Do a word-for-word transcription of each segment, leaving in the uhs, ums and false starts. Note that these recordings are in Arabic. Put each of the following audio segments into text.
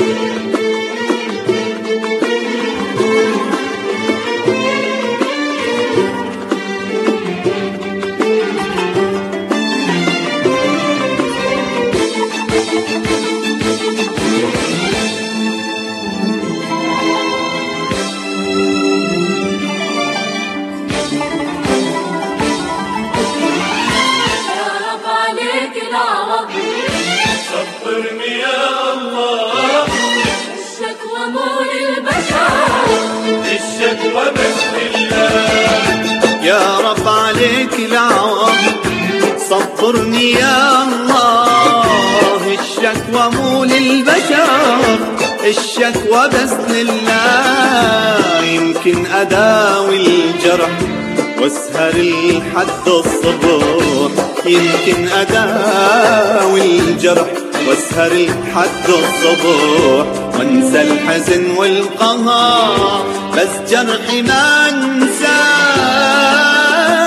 صبرني يا الله، الشكوى مو للبشر، الشكوى بس لله. يا رب عليك العوض، صبرني يا الله، الشكوى مو للبشر، الشكوى بس لله. يمكن أداوي الجرح واسهر لحد الصبح، يمكن أداوي الجرح واسهر لحد الصبح، وانسى الحزن والقهر بس جرحي ما انساه.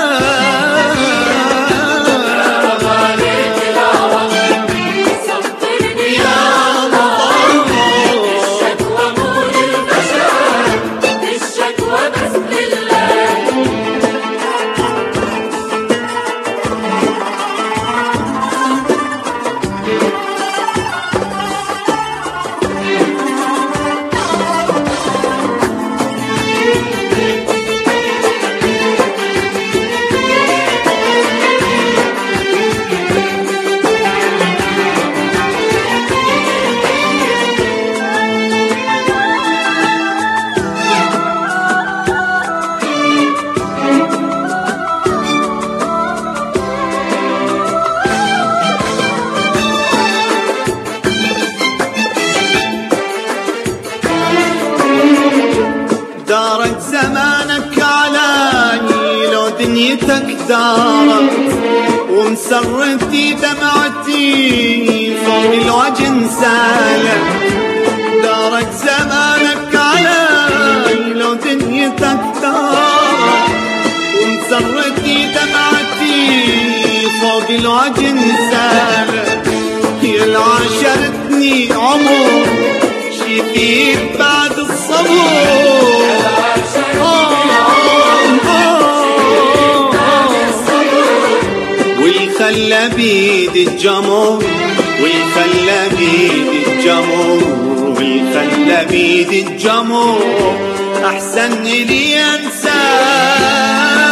دارت زمانك علي لو دنيتك دارت، ومسرتي دمعتي فوق الوجه انسالت. دارت زمانك علي لو دنيتك دارت، ومسرتي دمعتي فوق الوجه انسالت. يا اللي عاشرتني عمر شي فيك بعد الصبر، والخلى بيد الجمر، والخلى بيد الجمر، والخلى بيد الجمر أحسن لي أنساه.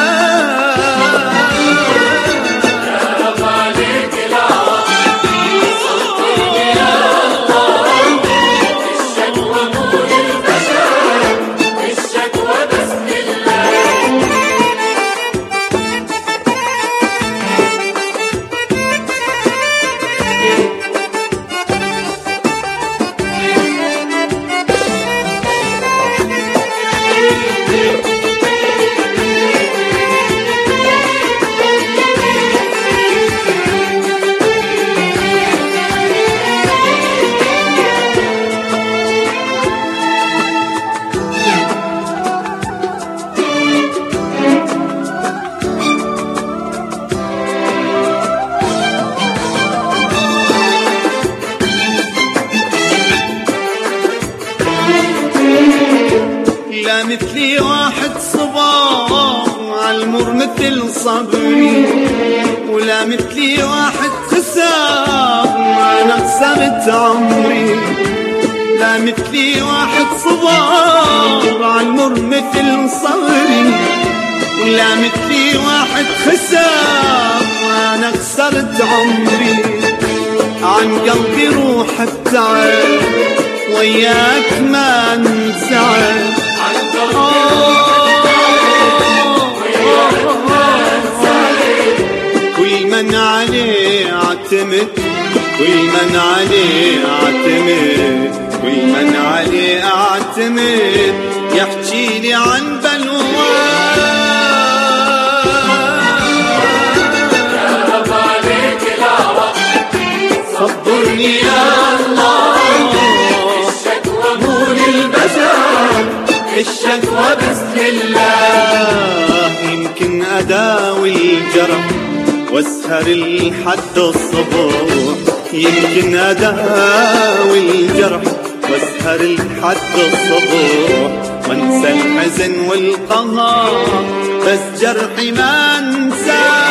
لا مثلي واحد صبر عالمر مثل صبري، ولا مثلي واحد خسر انا خسرت عمري. لا مثلي واحد صبر عالمر مثل صبري، ولا مثلي واحد خسر انا خسرت عمري. عن قلبي روح التعب وياك ما انزعل، كل من عليه اعتمد، كل من عليه اعتمد، كل من عليه اعتمد، يحكي لي عن بلواه. يا رب عليك العوض، صبرني يا الله، الشكوى مو للبشر، الشكوى بس لله. يمكن أداوي الجرح واسهر لحد الصبح، يمكن أداوي الجرح واسهر لحد الصبح وانسى الحزن والقهر، بس جرحي ما انساه.